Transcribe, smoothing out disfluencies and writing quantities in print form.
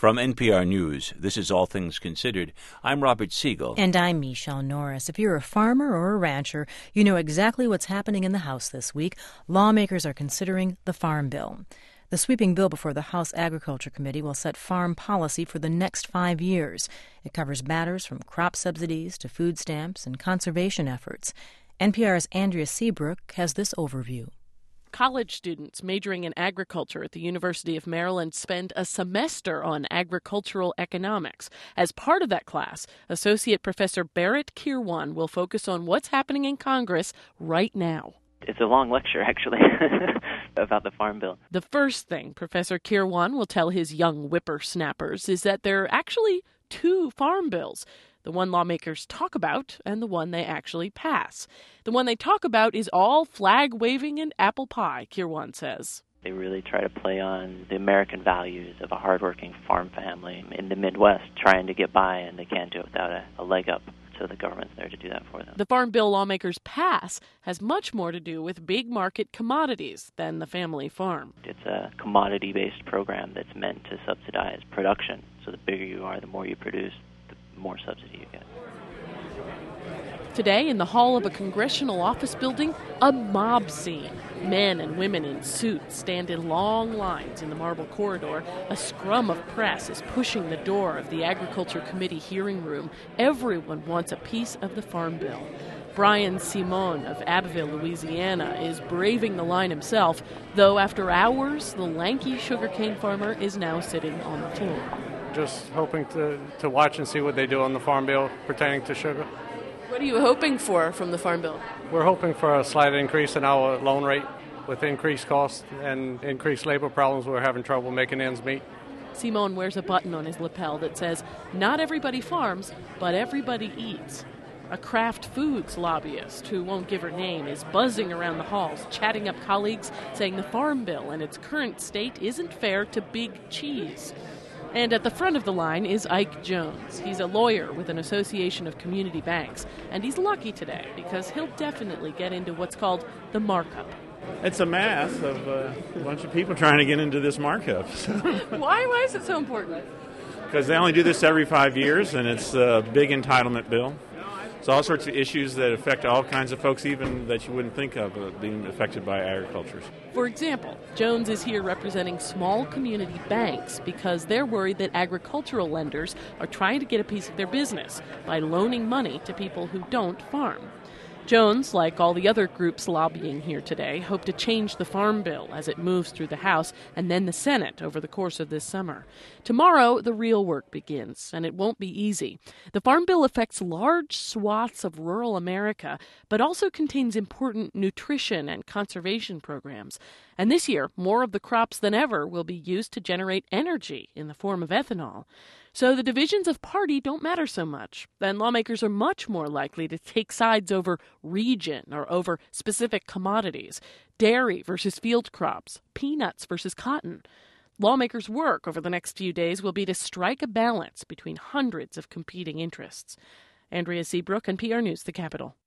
From NPR News, this is All Things Considered. I'm Robert Siegel. And I'm Michelle Norris. If you're a farmer or a rancher, you know exactly what's happening in the House this week. Lawmakers are considering the Farm Bill. The sweeping bill before the House Agriculture Committee will set farm policy for the next 5 years. It covers matters from crop subsidies to food stamps and conservation efforts. NPR's Andrea Seabrook has this overview. College students majoring in agriculture at the University of Maryland spend a semester on agricultural economics. As part of that class, Associate Professor Bharat Kirwan will focus on what's happening in Congress right now. It's a long lecture, actually, about the Farm Bill. The first thing Professor Kirwan will tell his young whippersnappers is that there are actually two farm bills. The one lawmakers talk about and the one they actually pass. The one they talk about is all flag-waving and apple pie, Kirwan says. They really try to play on the American values of a hardworking farm family in the Midwest trying to get by, and they can't do it without a leg up. So the government's there to do that for them. The Farm Bill lawmakers pass has much more to do with big market commodities than the family farm. It's a commodity-based program that's meant to subsidize production. So the bigger you are, the more you produce, the more subsidy you get. Today, in the hall of a congressional office building, a mob scene. Men and women in suits stand in long lines in the marble corridor. A scrum of press is pushing the door of the Agriculture Committee hearing room. Everyone wants a piece of the Farm Bill. Brian Simon of Abbeville, Louisiana, is braving the line himself, though after hours, the lanky sugarcane farmer is now sitting on the floor. Just hoping to watch and see what they do on the Farm Bill pertaining to sugar. What are you hoping for from the Farm Bill? We're hoping for a slight increase in our loan rate. With increased costs and increased labor problems, we're having trouble making ends meet. Simon wears a button on his lapel that says, "Not everybody farms, but everybody eats." A Kraft Foods lobbyist, who won't give her name, is buzzing around the halls, chatting up colleagues, saying the Farm Bill in its current state isn't fair to big cheese. And at the front of the line is Ike Jones. He's a lawyer with an association of community banks, and he's lucky today because he'll definitely get into what's called the markup. It's a math of a bunch of people trying to get into this markup. Why is it so important? Because they only do this every 5 years, and it's a big entitlement bill. It's all sorts of issues that affect all kinds of folks, even that you wouldn't think of being affected by agriculture. For example, Jones is here representing small community banks because they're worried that agricultural lenders are trying to get a piece of their business by loaning money to people who don't farm. Jones, like all the other groups lobbying here today, hope to change the Farm Bill as it moves through the House and then the Senate over the course of this summer. Tomorrow, the real work begins, and it won't be easy. The Farm Bill affects large swaths of rural America, but also contains important nutrition and conservation programs. And this year, more of the crops than ever will be used to generate energy in the form of ethanol. So the divisions of party don't matter so much, and lawmakers are much more likely to take sides over region or over specific commodities, dairy versus field crops, peanuts versus cotton. Lawmakers' work over the next few days will be to strike a balance between hundreds of competing interests. Andrea Seabrook, NPR News, the Capitol.